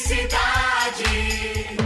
felicidade.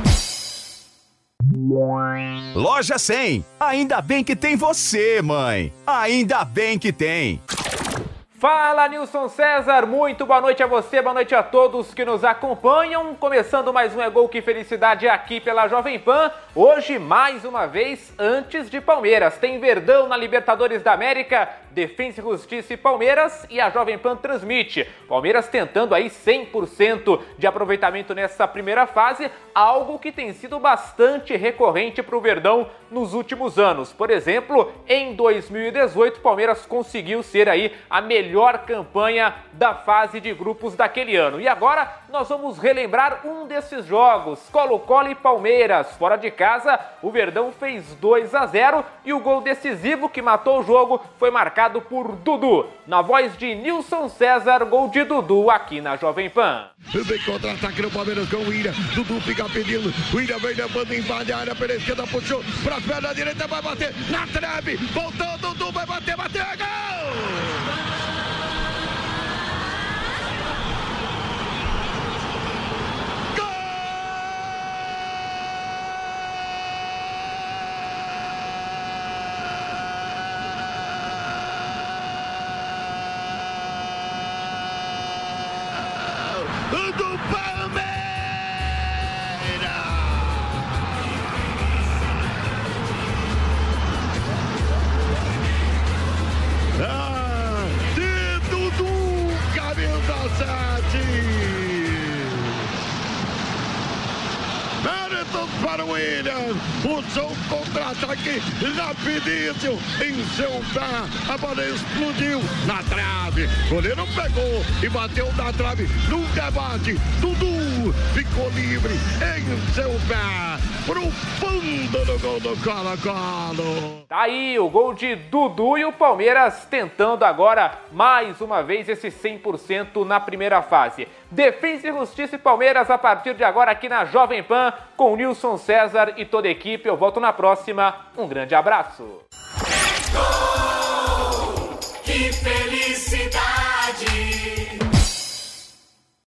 Loja 100. Ainda bem que tem você, mãe. Ainda bem que tem. Fala, Nilson César, muito boa noite a você, boa noite a todos que nos acompanham. Começando mais um É Gol Que Felicidade aqui pela Jovem Pan. Hoje, mais uma vez, antes de Palmeiras. Tem Verdão na Libertadores da América, Defensa e Justiça e Palmeiras, e a Jovem Pan transmite. Palmeiras tentando aí 100% de aproveitamento nessa primeira fase, algo que tem sido bastante recorrente para o Verdão nos últimos anos. Por exemplo, em 2018, o Palmeiras conseguiu ser aí a melhor campanha da fase de grupos daquele ano. E agora nós vamos relembrar um desses jogos, Colo-Colo e Palmeiras. Fora de casa, o Verdão fez 2-0 e o gol decisivo que matou o jogo foi marcado por Dudu. Na voz de Nilson César, gol de Dudu aqui na Jovem Pan. Vem contra-ataque no Palmeiras com o Ira. Dudu fica pedindo. O Ira vem levando, invade a área pela esquerda, puxou pra perna direita, vai bater na trave. Voltou, Dudu vai bater, bateu, é gol! Do Palmeiras! De Dudu, camisa 7! Méritos para o William, puxou um contra-ataque rapidíssimo em seu pé, a bola explodiu na trave, goleiro pegou e bateu na trave, nunca bate, Dudu ficou livre em seu pé, pro fundo do gol do Colo-Colo. Tá aí o gol de Dudu e o Palmeiras tentando agora mais uma vez esse 100% na primeira fase. Defensa e Justiça e Palmeiras a partir de agora aqui na Jovem Pan com o Nilson César e toda a equipe. Eu volto na próxima. Um grande abraço. É gol, que